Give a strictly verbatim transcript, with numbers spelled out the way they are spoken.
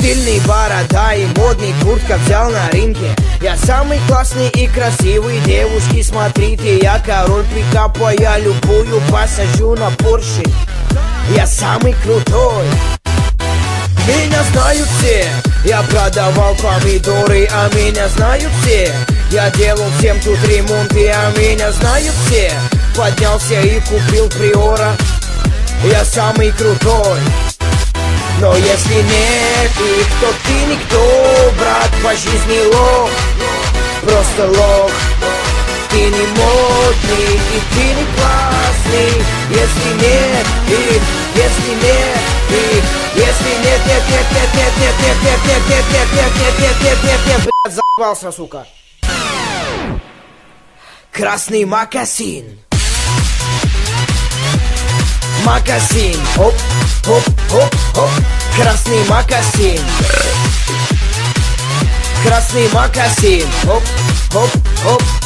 Стильный борода и модный куртка взял на рынке. Я самый классный и красивый, девушки, смотрите. Я король пикапа, я любую посажу на Порше. Я самый крутой, меня знают все. Я продавал помидоры, а меня знают все. Я делал всем тут ремонты, а меня знают все. Поднялся и купил приора. Я самый крутой. Но если нет их, то ты никто, брат, по жизни лох. Просто лох. Ты не модный и ты не классный. Если нет их, если нет их, если нет, нет, нет, нет, нет, нет, нет, нет, нет, нет, нет, нет, нет, нет, нет, нет, нет, блядь, заебался, сука. Красный мокасин. Мокасин. Оп, оп, оп, оп. Красный мокасин. Красный мокасин. Оп, оп, оп.